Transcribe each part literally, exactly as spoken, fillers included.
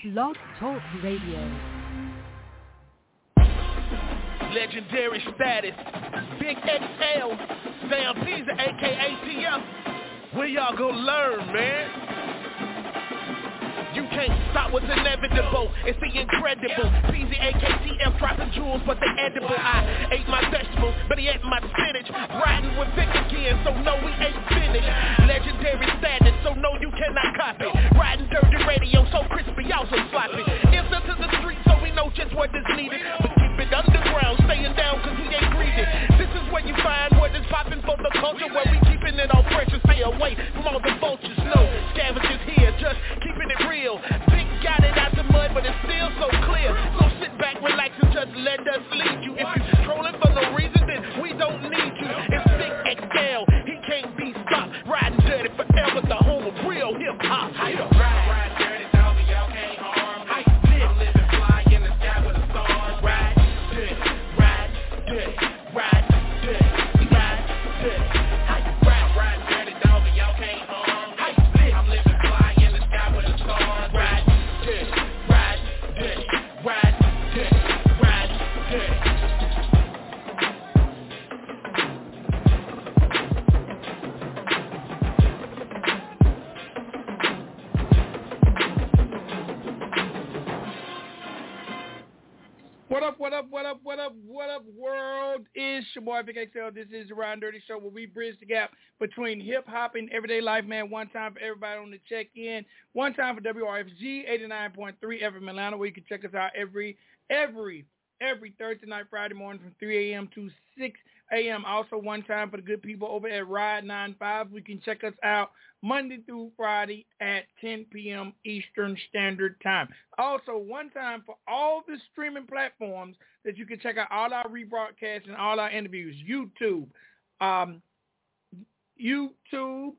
Blog Talk Radio. Legendary status. Big X L. Sam P's A K A T M. Where y'all gonna learn, man? You can't stop what's inevitable. It's the incredible. P Z A K T F dropping jewels, but they edible. I ate my vegetables, but he ate my spinach. Riding with Vic again, so no, we ain't finished. Legendary status, so no, you cannot copy. Riding dirty radio, so crispy, also sloppy. Answer to the street, so we know just what is needed. But keep it underground, staying down, cause he ain't greedy. This is where you find what is popping for the culture, where we keeping it all fresh and stay away from all the vultures. No scavengers here, just keeping it real. Big got it out the mud, but it's still so clear. So sit back, relax, and just let us lead you. If you trolling for no reason, then we don't need you. It's Big X L, he can't be stopped. Riding dirty forever, the home of real hip hop. Ride, ride dirty, dog, y'all can't harm me. I'm living fly in the sky with the stars. Ride dirty, ride dirty, ride dirty, ride dirty. Ride, ride dirty, dog, y'all can't harm me. I'm living fly in the sky with the stars. Ride dirty, ride dirty, ride dirty, ride dirty. What up, what up, what up, what up, what up, world? It's your boy, Big X L. This is the Riding Dirty Show, where we bridge the gap between hip-hop and everyday life, man. One time for everybody on the check-in. One time for W R F G eighty-nine point three F M Atlanta, where you can check us out every, every, every Thursday night, Friday morning from three a.m. to six a.m. Also, one time for the good people over at Ride ninety-five. We can check us out Monday through Friday at ten p.m. Eastern Standard Time. Also, one time for all the streaming platforms that you can check out all our rebroadcasts and all our interviews. YouTube, um, YouTube,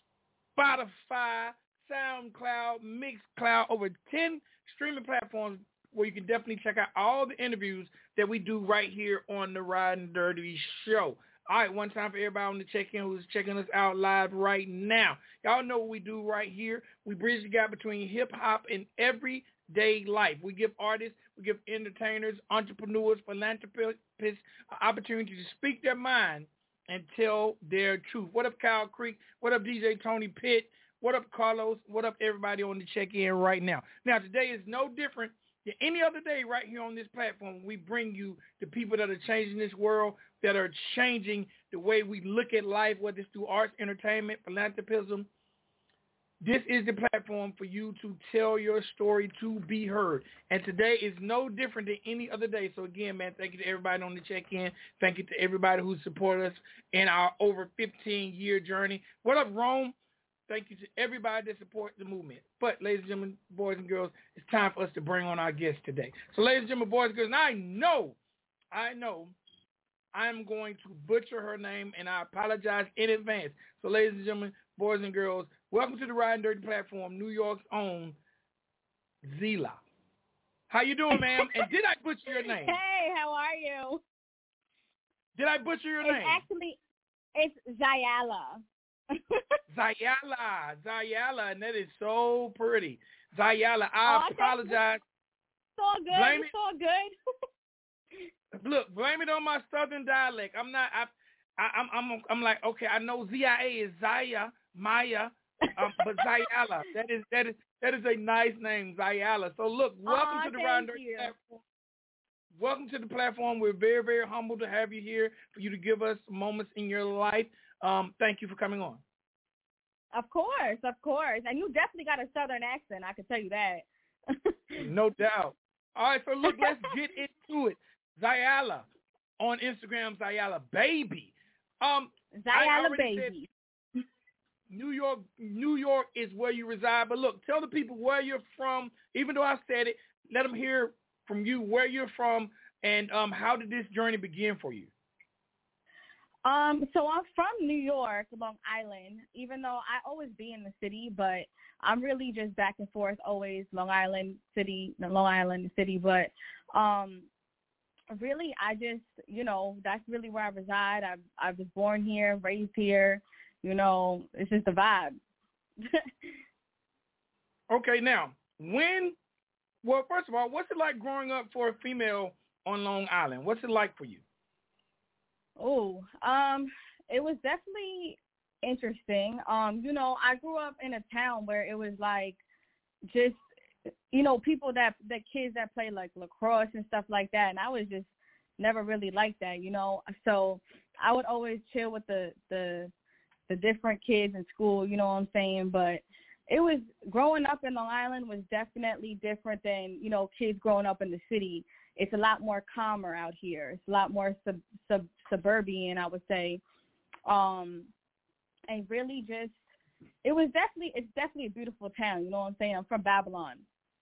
Spotify, SoundCloud, Mixcloud, over ten streaming platforms where you can definitely check out all the interviews that we do right here on the Riding Dirty Show. All right, one time for everybody on the check-in who's checking us out live right now. Y'all know what we do right here. We bridge the gap between hip-hop and everyday life. We give artists, we give entertainers, entrepreneurs, philanthropists an opportunity to speak their mind and tell their truth. What up, Kyle Creek? What up, D J Tony Pitt? What up, Carlos? What up, everybody on the check-in right now? Now, today is no different than any other day right here on this platform. We bring you the people that are changing this world, that are changing the way we look at life, whether it's through arts, entertainment, philanthropism. This is the platform for you to tell your story, to be heard. And today is no different than any other day. So again, man, thank you to everybody on the check-in. Thank you to everybody who supported us in our over fifteen-year journey. What up, Rome? Thank you to everybody that supports the movement. But, ladies and gentlemen, boys and girls, it's time for us to bring on our guest today. So, ladies and gentlemen, boys and girls, and I know, I know, I'm going to butcher her name, and I apologize in advance. So, ladies and gentlemen, boys and girls, welcome to the Riding Dirty platform, New York's own Zila. How you doing, ma'am? And did I butcher your name? Hey, how are you? Did I butcher your it's name? Actually, it's Zayala. Zayala, Zayala, and that is so pretty. Zayala, I oh, apologize. It's all good. Blame it's all good. Look, blame it on my southern dialect. I'm not. I, I, I'm. I'm. I'm like, okay, I know Z I A is Zaya, Maya, um, but Zayala. That is. That is. That is a nice name, Zayala. So look, welcome Aw, to the Riding Dirty you. platform. Welcome to the platform. We're very, very humbled to have you here, for you to give us moments in your life. Um, thank you for coming on. Of course, of course. And you definitely got a southern accent, I can tell you that. No doubt. All right, so look, let's get into it. Zayala on Instagram, Zayala Baby. Um, Zayala Baby. New York, New York is where you reside. But look, tell the people where you're from. Even though I said it, let them hear from you where you're from and um, how did this journey begin for you? Um, so I'm from New York, Long Island, even though I always be in the city, but I'm really just back and forth always Long Island City, Long Island City. But um, really, I just, you know, that's really where I reside. I I was born here, raised here. You know, it's just a vibe. Okay, now, when Well, first of all, what's it like growing up for a female on Long Island? What's it like for you? Oh, um, it was definitely interesting. Um, you know, I grew up in a town where it was like just, you know, people that, the kids that play like lacrosse and stuff like that. And I was just never really like that, you know. So I would always chill with the, the, the different kids in school, you know what I'm saying? But it was, growing up in Long Island was definitely different than, you know, kids growing up in the city. It's a lot more calmer out here. It's a lot more sub, sub, suburban, I would say. Um, and really just, it was definitely, it's definitely a beautiful town. You know what I'm saying? I'm from Babylon.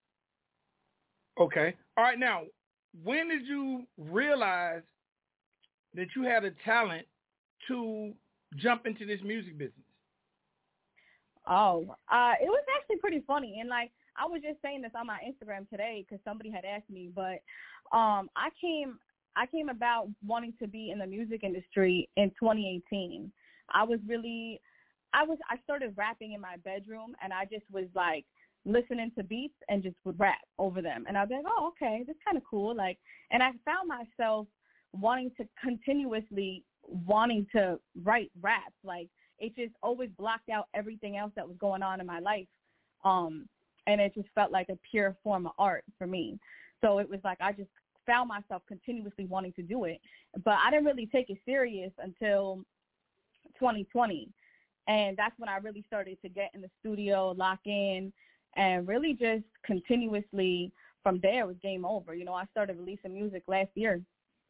Okay. All right. Now, when did you realize that you had a talent to jump into this music business? Oh, uh, it was actually pretty funny. And like, I was just saying this on my Instagram today because somebody had asked me, but um, I came, I came about wanting to be in the music industry in twenty eighteen. I was really, I was, I started rapping in my bedroom, and I just was like listening to beats and just would rap over them. And I'd be like, oh, okay, that's kind of cool. Like, and I found myself wanting to continuously wanting to write raps. Like, it just always blocked out everything else that was going on in my life. Um, and it just felt like a pure form of art for me. So it was like I just found myself continuously wanting to do it. But I didn't really take it serious until twenty twenty. And that's when I really started to get in the studio, lock in, and really just continuously from there it was game over. You know, I started releasing music last year.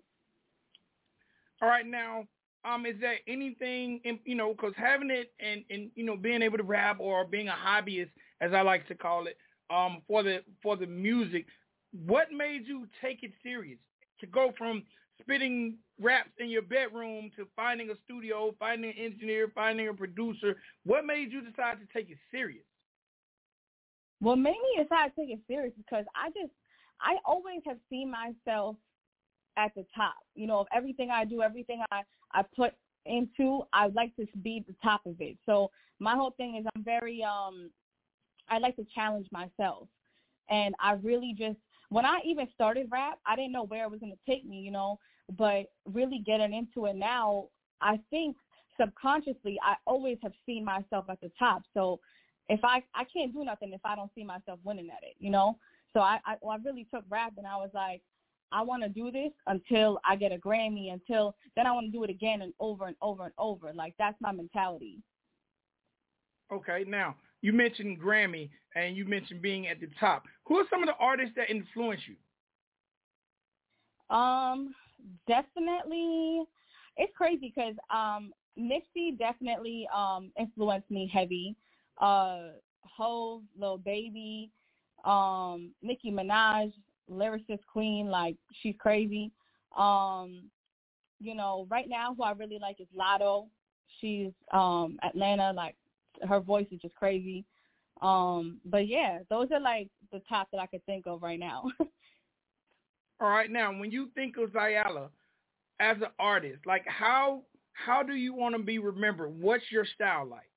All right, now, um, is there anything, in, you know, because having it and, and, you know, being able to rap or being a hobbyist, as I like to call it, um, for the for the music, what made you take it serious to go from spitting raps in your bedroom to finding a studio, finding an engineer, finding a producer? What made you decide to take it serious? What made me decide to take it serious because I just, I always have seen myself at the top. You know, of everything I do, everything I, I put into, I like to be at the top of it. So my whole thing is I'm very, um, I like to challenge myself. And I really just, when I even started rap, I didn't know where it was going to take me, you know, but really getting into it now, I think subconsciously I always have seen myself at the top. So if I, I can't do nothing if I don't see myself winning at it, you know. So I, I, well, I really took rap and I was like, I want to do this until I get a Grammy, until then I want to do it again and over and over and over. Like, that's my mentality. Okay, now, you mentioned Grammy and you mentioned being at the top. Who are some of the artists that influence you? Um, definitely, it's crazy because um, Nipsey definitely um, influenced me heavy. Uh, Hov, Lil Baby, um, Nicki Minaj, lyricist queen, like she's crazy. Um, you know, right now who I really like is Lotto. She's um, Atlanta, like her voice is just crazy. Um, but yeah, those are like the top that I could think of right now. All right, now when you think of Zayala as an artist, like how how do you want to be remembered? What's your style like?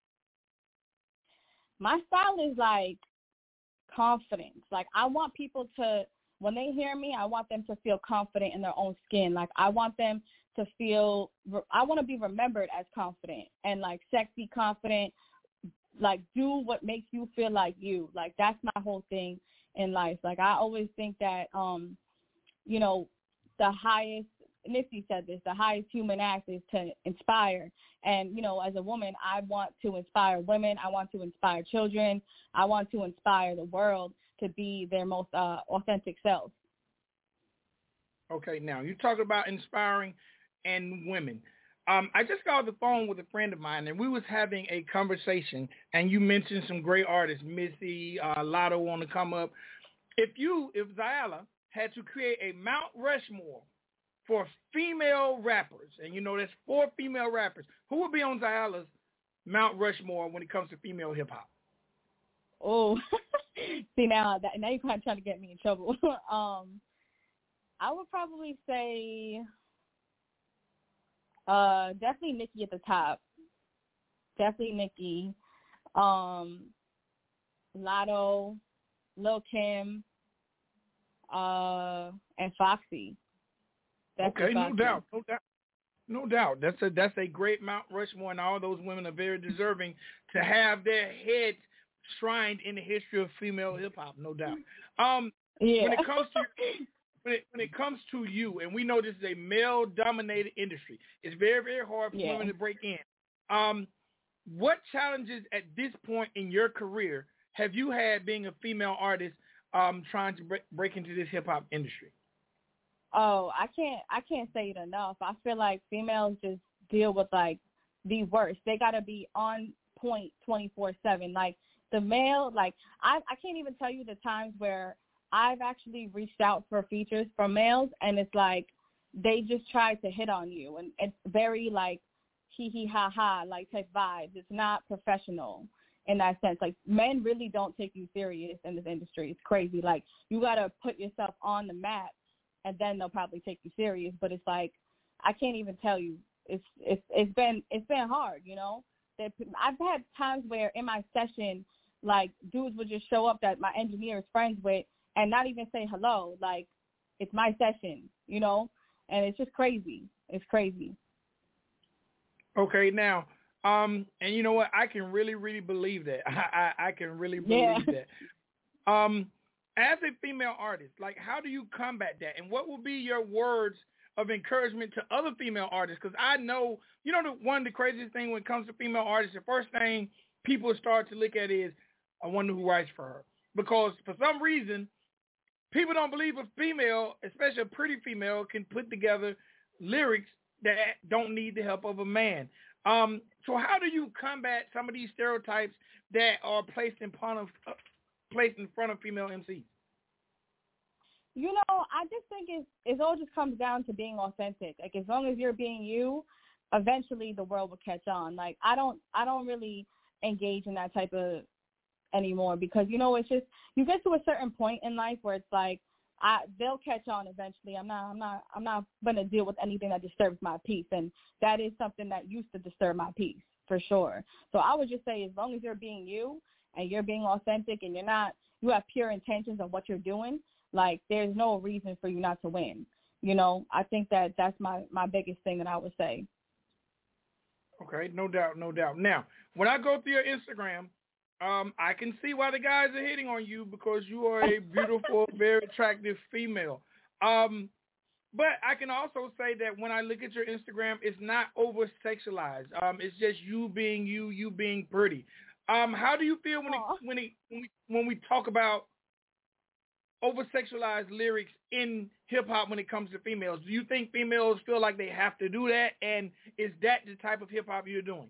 My style is like confidence. Like I want people to, when they hear me, I want them to feel confident in their own skin. Like I want them to feel, I want to be remembered as confident and like sexy, confident, like do what makes you feel like you. Like that's my whole thing in life. Like I always think that, um, you know, the highest, Nipsey said this, the highest human act is to inspire. And, you know, as a woman, I want to inspire women. I want to inspire children. I want to inspire the world to be their most uh, authentic selves. Okay, now you talk about inspiring and women. Um, I just got off the phone with a friend of mine, and we was having a conversation, and you mentioned some great artists, Missy, uh, Lotto on the come up. If you, if Zayala had to create a Mount Rushmore for female rappers, and you know there's four female rappers, who would be on Zayala's Mount Rushmore when it comes to female hip-hop? Oh, see, now that, now you're kind of trying to get me in trouble. um, I would probably say uh, definitely Nicki at the top. Definitely Nicki. Um, Lotto, Lil Kim, uh, and Foxy. Okay, Foxy. no doubt, no doubt. No doubt. That's a that's a great Mount Rushmore, and all those women are very deserving to have their heads shrined in the history of female hip hop, no doubt. Um, yeah. when it comes to when it when it comes to you, and we know this is a male dominated industry, it's very very hard for yeah. women to break in. Um, what challenges at this point in your career have you had being a female artist, um, trying to break, break into this hip hop industry? Oh, I can't I can't say it enough. I feel like females just deal with like the worst. They gotta be on point twenty four seven. Like the male, like I I can't even tell you the times where I've actually reached out for features from males, and it's like they just try to hit on you, and it's very like hee hee ha ha like type vibes. It's not professional in that sense. Like men really don't take you serious in this industry. It's crazy. Like you gotta put yourself on the map, and then they'll probably take you serious. But it's like I can't even tell you. It's it's it's been it's been hard, you know. That I've had times where in my session, like dudes would just show up that my engineer is friends with, and not even say hello. Like it's my session, you know. And it's just crazy. It's crazy. Okay, now, um, and you know what? I can really, really believe that. I I, I can really believe yeah. that. Um. As a female artist, like, how do you combat that? And what will be your words of encouragement to other female artists? Because I know, you know, the, one of the craziest things when it comes to female artists, the first thing people start to look at is, I wonder who writes for her. Because for some reason, people don't believe a female, especially a pretty female, can put together lyrics that don't need the help of a man. Um, so how do you combat some of these stereotypes that are placed in front of uh, placed in front of female M Cs? You know, I just think it's it all just comes down to being authentic. Like as long as you're being you, eventually the world will catch on. Like I don't I don't really engage in that type of anymore because you know it's just you get to a certain point in life where it's like I they'll catch on eventually. I'm not I'm not I'm not gonna deal with anything that disturbs my peace, and that is something that used to disturb my peace for sure. So I would just say as long as you're being you and you're being authentic and you're not you have pure intentions of what you're doing, like there's no reason for you not to win. You know, I think that that's my, my biggest thing that I would say. Okay, no doubt, no doubt. Now, when I go through your Instagram, um, I can see why the guys are hitting on you because you are a beautiful, very attractive female. Um, but I can also say that when I look at your Instagram, it's not over-sexualized. Um, it's just you being you, you being pretty. Um, how do you feel when it, when it, when we when we talk about over-sexualized lyrics in hip-hop when it comes to females? Do you think females feel like they have to do that, and is that the type of hip-hop you're doing?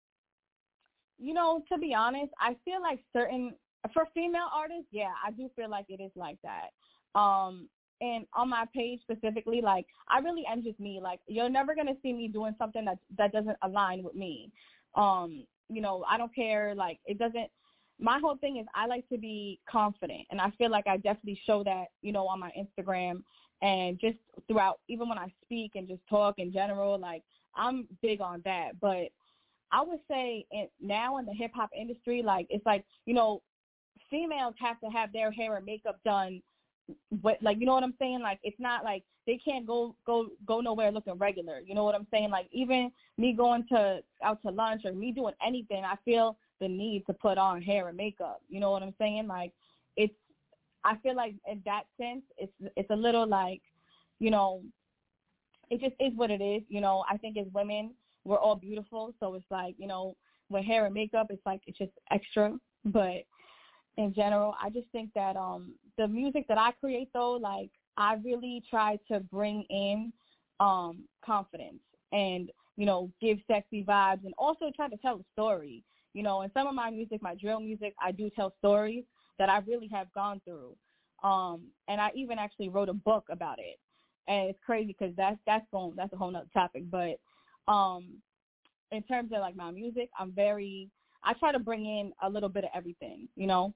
You know, to be honest, I feel like certain, for female artists, yeah, I do feel like it is like that. Um, and on my page specifically, like, I really am just me. Like, you're never going to see me doing something that, that doesn't align with me. Um, you know, I don't care, like, it doesn't, my whole thing is I like to be confident, and I feel like I definitely show that, you know, on my Instagram and just throughout, even when I speak and just talk in general, like, I'm big on that. But I would say it, now in the hip-hop industry, like, it's like, you know, females have to have their hair and makeup done, but, like, you know what I'm saying? Like, it's not like they can't go go go nowhere looking regular. You know what I'm saying? Like, even me going to out to lunch or me doing anything, I feel the need to put on hair and makeup. You know what I'm saying? Like, it's, I feel like in that sense, it's it's a little like, you know, it just is what it is. You know, I think as women, we're all beautiful. So it's like, you know, with hair and makeup, it's like, it's just extra. But in general, I just think that um, the music that I create, though, like, I really try to bring in um, confidence and, you know, give sexy vibes and also try to tell a story. You know, in some of my music, my drill music, I do tell stories that I really have gone through. Um, and I even actually wrote a book about it. And it's crazy because that's, that's, going, that's a whole nother topic. But um, in terms of, like, my music, I'm very, I try to bring in a little bit of everything, you know?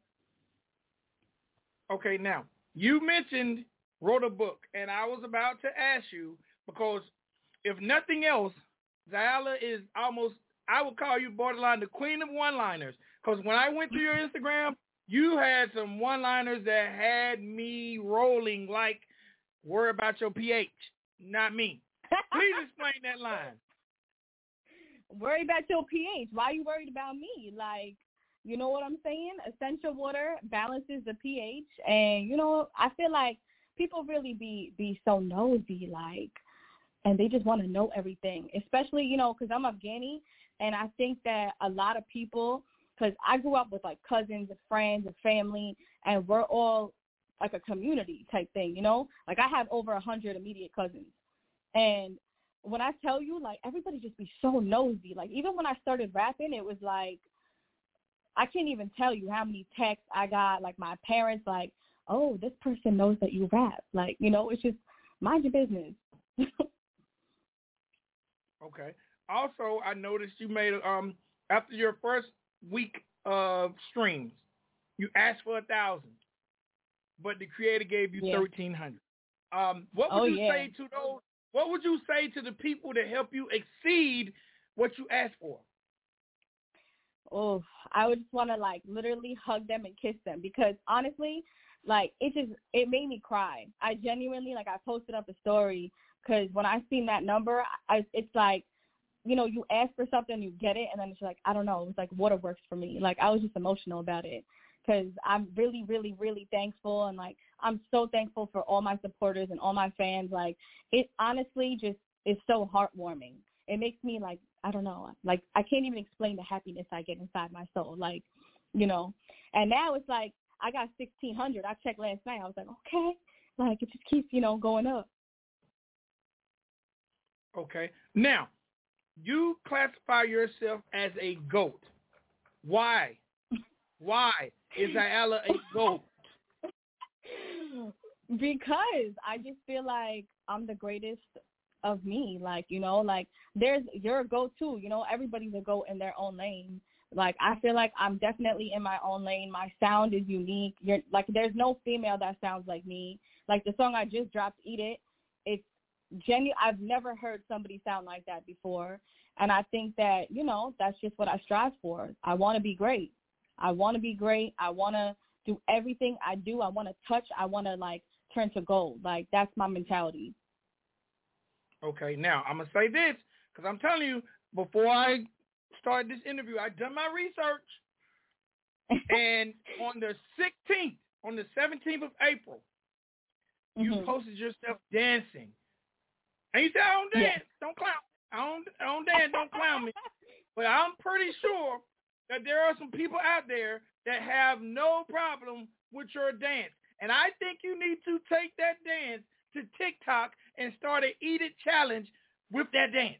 Okay, now, you mentioned wrote a book, and I was about to ask you, because if nothing else, Zyla is almost, I would call you borderline the queen of one-liners, because when I went through your Instagram, you had some one-liners that had me rolling like, worry about your pH, not me. Please explain that line. Worry about your pH. Why are you worried about me? Like, you know what I'm saying? Essential water balances the pH. And, you know, I feel like people really be, be so nosy, like, and they just want to know everything, especially, you know, because I'm Afghani, and I think that a lot of people, because I grew up with, like, cousins and friends and family, and we're all, like, a community type thing, you know? Like, I have over one hundred immediate cousins. And when I tell you, like, everybody just be so nosy. Like, even when I started rapping, it was like, I can't even tell you how many texts I got, like, my parents, like, oh, this person knows that you rap. Like, you know, it's just mind your business. Okay. Also, I noticed you made, um, after your first week of streams, you asked for a thousand, but the creator gave you yeah. thirteen hundred. Um, what would oh, you yeah. say to those? What would you say to the people that help you exceed what you asked for? Oh, I would just want to, like, literally hug them and kiss them, because honestly, like, it just, it made me cry. I genuinely, like, I posted up a story because when I seen that number, I, it's like, you know, you ask for something, you get it, and then it's like, I don't know, it was like waterworks for me. Like, I was just emotional about it because I'm really, really, really thankful, and, like, I'm so thankful for all my supporters and all my fans. Like, it honestly just is so heartwarming. It makes me, like, I don't know, like, I can't even explain the happiness I get inside my soul, like, you know. And now it's like, I got sixteen hundred. I checked last night. I was like, okay, like, it just keeps, you know, going up. Okay. Now, you classify yourself as a GOAT. Why? Why is Ayala a GOAT? Because I just feel like I'm the greatest of me. Like, you know, like, there's, you're a GOAT too. You know, everybody's a GOAT in their own lane. Like, I feel like I'm definitely in my own lane. My sound is unique. You're like, there's no female that sounds like me. Like, the song I just dropped, Eat It, it's genuine. I've never heard somebody sound like that before. And I think that, you know, that's just what I strive for. I want to be great. I want to be great. I want to do everything I do. I want to touch. I want to, like, turn to gold. Like, that's my mentality. Okay, now, I'm going to say this, because I'm telling you, before I started this interview, I done my research, and on the sixteenth, on the seventeenth of April, you mm-hmm. posted yourself dancing. And you said, I don't dance. Yeah. Don't clown me. I don't, I don't dance. Don't clown me. But I'm pretty sure that there are some people out there that have no problem with your dance. And I think you need to take that dance to TikTok and start an Eat It challenge with that dance.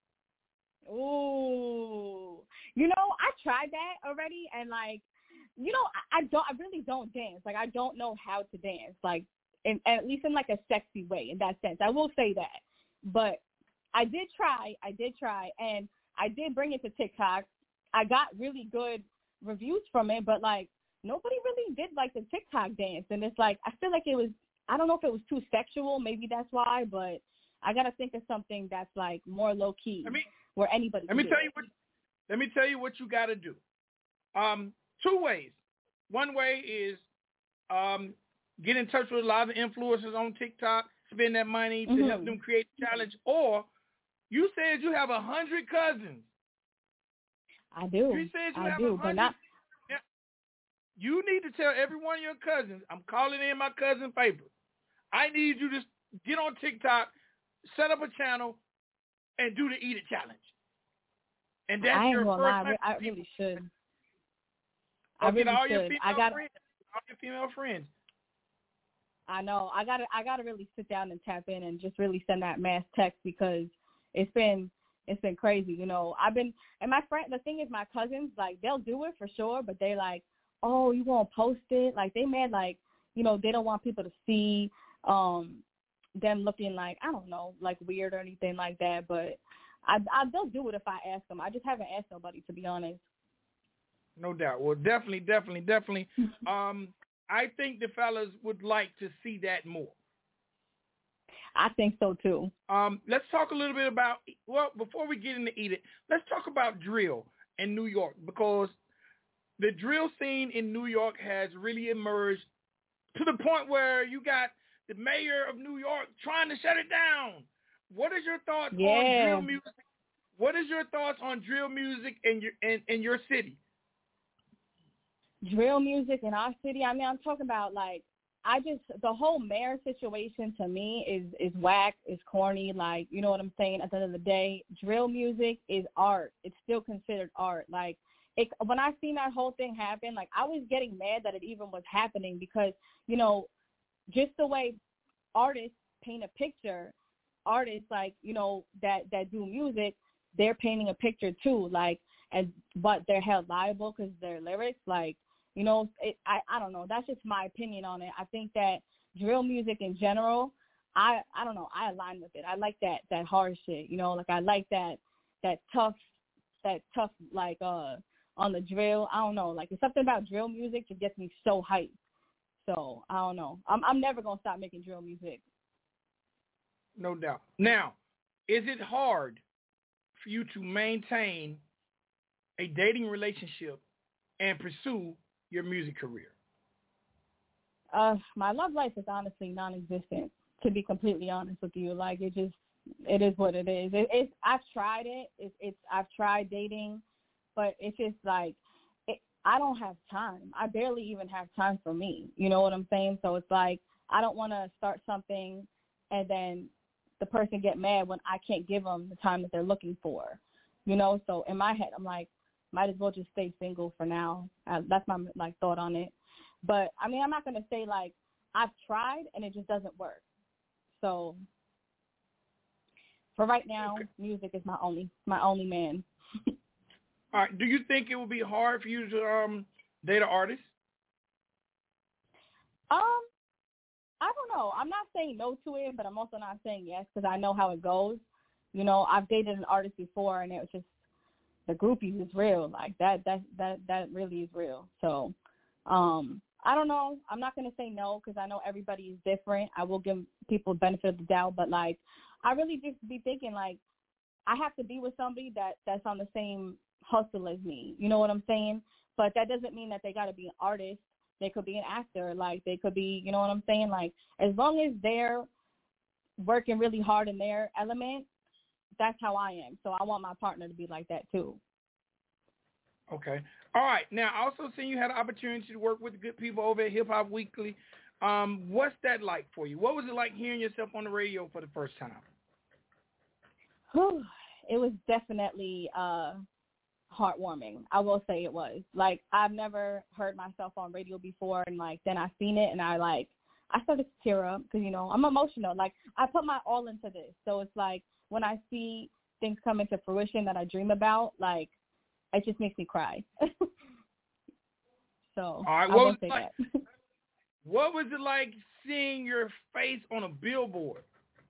Ooh. You know, I tried that already, and, like, you know, I, I don't, I really don't dance. Like, I don't know how to dance, like, in, at least in, like, a sexy way in that sense. I will say that. But I did try. I did try, and I did bring it to TikTok. I got really good reviews from it, but, like, nobody really did, like, the TikTok dance. And it's like, I feel like it was, I don't know if it was too sexual. Maybe that's why, but I got to think of something that's, like, more low-key, I mean, where anybody let me can tell do you it. what Let me tell you what you got to do. Um, two ways. One way is um, get in touch with a lot of influencers on TikTok, spend that money to mm-hmm. help them create the challenge. Or you said you have a hundred cousins. I do. You said you I have do, a but hundred. not. You need to tell every one of your cousins, I'm calling in my cousin favor. I need you to get on TikTok, set up a channel, and do the Eat It challenge. And that's I ain't your gonna first lie. time. I really should. Or I get really all should. your female I got. friends. All your female friends. I know. I gotta. I gotta really sit down and tap in and just really send that mass text, because it's been it's been crazy. You know, I've been and my friend. The thing is, my cousins, like, they'll do it for sure, but they like, oh, you won't post it? Like, they mad, like, you know, they don't want people to see um them looking like, I don't know, like, weird or anything like that. But I, I they'll do it if I ask them. I just haven't asked nobody, to be honest. No doubt. Well, definitely, definitely, definitely. um, I think the fellas would like to see that more. I think so too. Um, let's talk a little bit about, well, before we get into Eat It, let's talk about drill in New York, because the drill scene in New York has really emerged to the point where you got the mayor of New York trying to shut it down. What is your thoughts Yeah. on drill music? What is your thoughts on drill music in your in, in your city? Drill music in our city. I mean, I'm talking about like I just the whole mayor situation to me is is whack, is corny. Like, you know what I'm saying? At the end of the day, drill music is art. It's still considered art. Like, it, when I seen that whole thing happen, like I was getting mad that it even was happening because, you know, just the way artists paint a picture, artists like, you know, that, that do music, they're painting a picture too, like, and but they're held liable because their lyrics, like, you know, it, I, I don't know. That's just my opinion on it. I think that drill music in general, I, I don't know, I align with it. I like that, that hard shit, you know, like I like that, that tough, that tough, like, uh, on the drill. I don't know, like it's something about drill music that gets me so hyped. So I don't know. I'm I'm never gonna stop making drill music. No doubt. Now, is it hard for you to maintain a dating relationship and pursue your music career? Uh, my love life is honestly non-existent. To be completely honest with you, like it just it is what it is. It, it's I've tried it. It's it's I've tried dating, but it's just like it, I don't have time. I barely even have time for me. You know what I'm saying? So it's like I don't want to start something and then the person get mad when I can't give them the time that they're looking for. You know, so in my head, I'm like, might as well just stay single for now. Uh, that's my like thought on it. But I mean, I'm not gonna say like I've tried and it just doesn't work. So for right now, Okay. music is my only my only man. All right. Do you think it would be hard for you to um, date an artist? Um, I don't know. I'm not saying no to it, but I'm also not saying yes because I know how it goes. You know, I've dated an artist before, and it was just the groupies is real. Like that, that, that, that really is real. So, um, I don't know. I'm not gonna say no because I know everybody is different. I will give people the benefit of the doubt, but like, I really just be thinking like, I have to be with somebody that that's on the same hustle as me. You know what I'm saying? But that doesn't mean that they got to be an artist. They could be an actor. Like they could be, you know what I'm saying? Like as long as they're working really hard in their element, that's how I am. So I want my partner to be like that too. Okay. All right. Now, I also seen you had an opportunity to work with the good people over at Hip Hop Weekly. Um, what's that like for you? What was it like hearing yourself on the radio for the first time? Whew. It was definitely uh, heartwarming. I will say it was. Like, I've never heard myself on radio before, and, like, then I seen it, and I, like, I started to tear up because, you know, I'm emotional. Like, I put my all into this. So it's like when I see things come into fruition that I dream about, like, it just makes me cry. So all right, I what will was say it like, that. What was it like seeing your face on a billboard?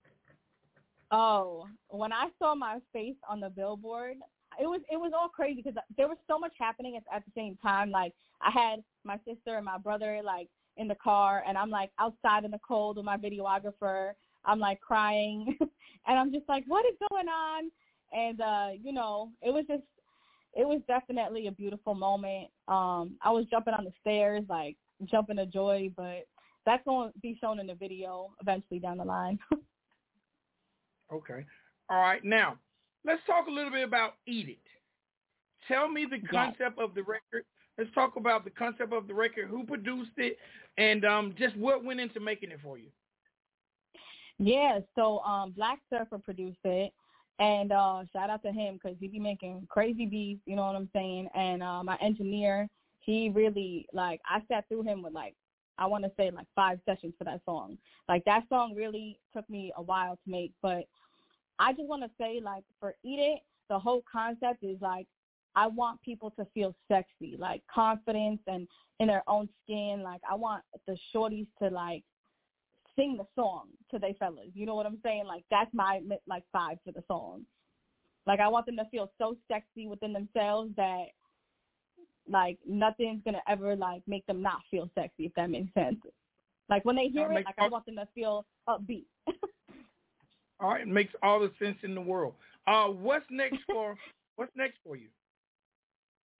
Oh, when I saw my face on the billboard, it was it was all crazy because there was so much happening at, at the same time. Like I had my sister and my brother like in the car, and I'm like outside in the cold with my videographer. I'm like crying, and I'm just like, what is going on? And uh, you know, it was just it was definitely a beautiful moment. Um, I was jumping on the stairs, like jumping of joy, but that's going to be shown in the video eventually down the line. Okay. All right. Now, let's talk a little bit about Eat It. Tell me the concept yes. of the record. Let's talk about the concept of the record, who produced it, and um, just what went into making it for you. Yeah, so um, Black Surfer produced it, and uh, shout out to him because he be making crazy beats, you know what I'm saying? And uh, my engineer, he really, like, I sat through him with, like, I want to say, like, five sessions for that song. Like, that song really took me a while to make, but I just want to say, like, for Eat It, the whole concept is, like, I want people to feel sexy, like, confidence and in their own skin. Like, I want the shorties to, like, sing the song to they fellas. You know what I'm saying? Like, that's my, like, vibe for the song. Like, I want them to feel so sexy within themselves that, like, nothing's going to ever, like, make them not feel sexy, if that makes sense. Like, when they hear it, like, I want them to feel upbeat. All right, it makes all the sense in the world. Uh, what's next for what's next for you?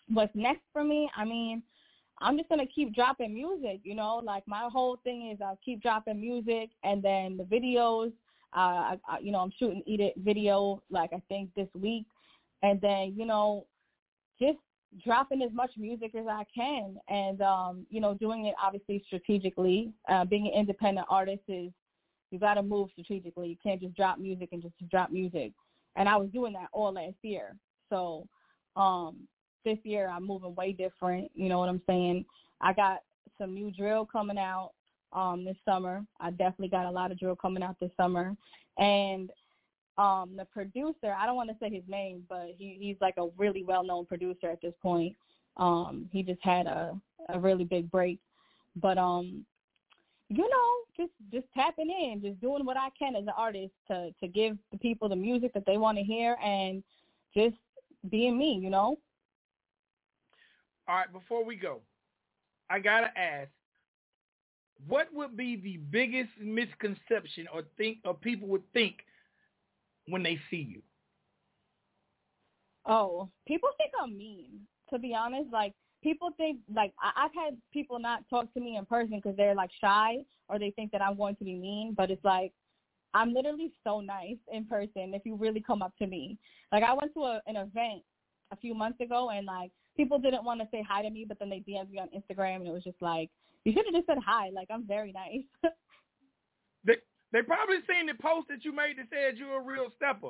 what's next for me, I mean, I'm just going to keep dropping music, you know, like my whole thing is I'll keep dropping music, and then the videos, uh, I, you know, I'm shooting Eat It video, like I think this week, and then, you know, just dropping as much music as I can, and, um, you know, doing it obviously strategically. Uh, being an independent artist is, you got to move strategically. You can't just drop music and just drop music. And I was doing that all last year. So, um, this year I'm moving way different. You know what I'm saying? I got some new drill coming out um, this summer. I definitely got a lot of drill coming out this summer. And um, the producer, I don't want to say his name, but he, he's like a really well-known producer at this point. Um, he just had a, a really big break. But, um, you know, just, just tapping in, just doing what I can as an artist to, to give the people the music that they want to hear and just being me, you know? All right, before we go, I got to ask, what would be the biggest misconception or think or people would think when they see you? Oh, people think I'm mean, to be honest. Like, people think, like, I, I've had people not talk to me in person because they're, like, shy or they think that I'm going to be mean. But it's like, I'm literally so nice in person if you really come up to me. Like, I went to a, an event a few months ago, and, like, people didn't want to say hi to me, but then they D M'd me on Instagram, and it was just like, you should have just said hi. Like, I'm very nice. they they probably seen the post that you made that said you're a real stepper.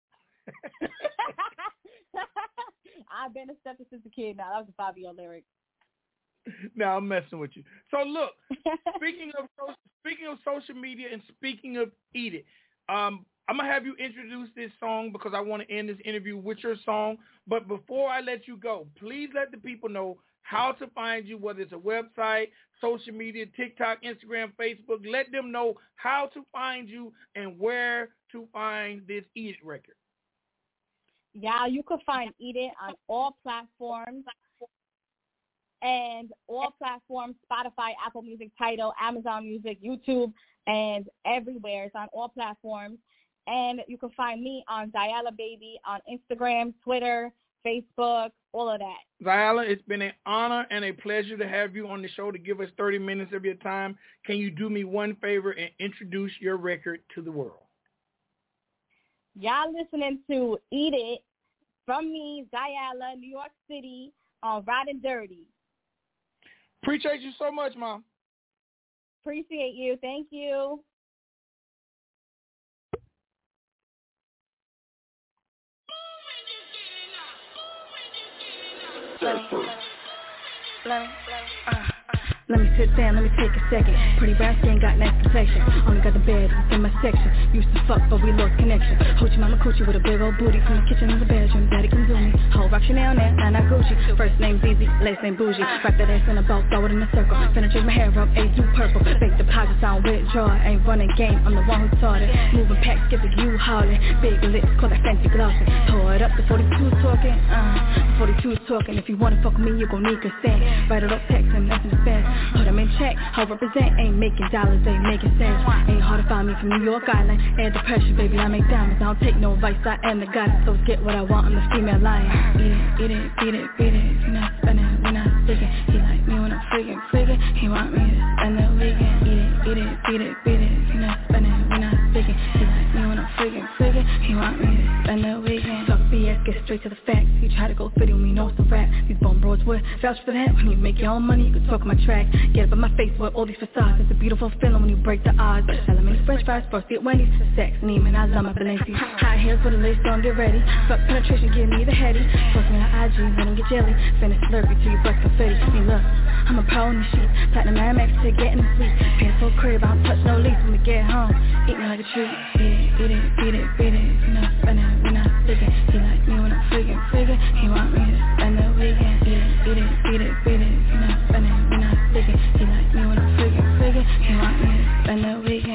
I've been a stepper since a kid now. That was a five-year-old lyric. No, I'm messing with you. So, look, speaking of speaking of social media and speaking of Eat It, um, I'm going to have you introduce this song because I want to end this interview with your song. But before I let you go, please let the people know how to find you, whether it's a website, social media, TikTok, Instagram, Facebook. Let them know how to find you and where to find this Eat It record. Yeah, you can find Eat It on all platforms. And all platforms, Spotify, Apple Music, Tidal, Amazon Music, YouTube, and everywhere. It's on all platforms. And you can find me on Diala Baby on Instagram, Twitter, Facebook, all of that. Diala, it's been an honor and a pleasure to have you on the show to give us thirty minutes of your time. Can you do me one favor and introduce your record to the world? Y'all listening to Eat It from me, Diala, New York City, on Riding Dirty. Appreciate you so much, Mom. Appreciate you. Thank you. Let me, let me, uh. Let me sit down, let me take a second. Pretty brown skin, got nice complexion. Only got the bed in my section. Used to fuck, but we lost connection. Hoochie mama coochie with a big old booty. From the kitchen to the bedroom, daddy come to me. Whole rock Chanel now, nah, not Gucci. First name's easy, last name bougie. Wrap that ass in a bow, throw it in a circle. Finna change my hair up, A do purple. Fake deposits on withdraw. Ain't running game, I'm the one who started. Moving packs, get the you hauling. Big lips, call that fancy glossing. Pour it up, the forty-two's talking. Uh, the forty-two's talking. If you wanna fuck with me, you gon' need consent. Write it up, text and nothing to spend. Put them in check, I represent, ain't making dollars, ain't making cents. Ain't hard to find me from New York Island. Add the pressure, baby, I make diamonds. I don't take no advice, I am the goddess. So get what I want, I'm the female lion. Eat it, eat it, beat it, beat it. If you're not spending, we're not sticking. He like me when I'm freaking, freaking. He want me to spend the weekend. Eat it, eat it, beat it, beat it. If you're not spending, we're not sticking. He like me when I'm freaking, freaking. He want me to spend the weekend. Talk B S, get straight to the facts. You try to go fitty when we know it's a rap. These bum bros would vouch for that. When you make your own money, you can talk my track. Get up in my face with all these facades. It's a beautiful feeling when you break the odds. Elements, french fries, first get Wendy's. Sex, Neiman, I love my Balenciaga. High heels with a lace, don't get ready. Fuck penetration, give me the heady. Post me on I G, let them get jelly. Finish slurpee till you bust confetti. Me look, I'm a pro in the sheet. Platinum Air Max to get in the sleep. Pants full crib, I don't touch no lease. When we get home, eat me like a treat. Eat it, eat it, beat it, beat it. You not spending, we not sticking. He like me when I'm freaking, freaking. He want me to spend the weekend. Eat it, eat it, beat it, beat it. You not spending, we not sticking. He like me when I'm freaking, freaking. He want me to spend the weekend.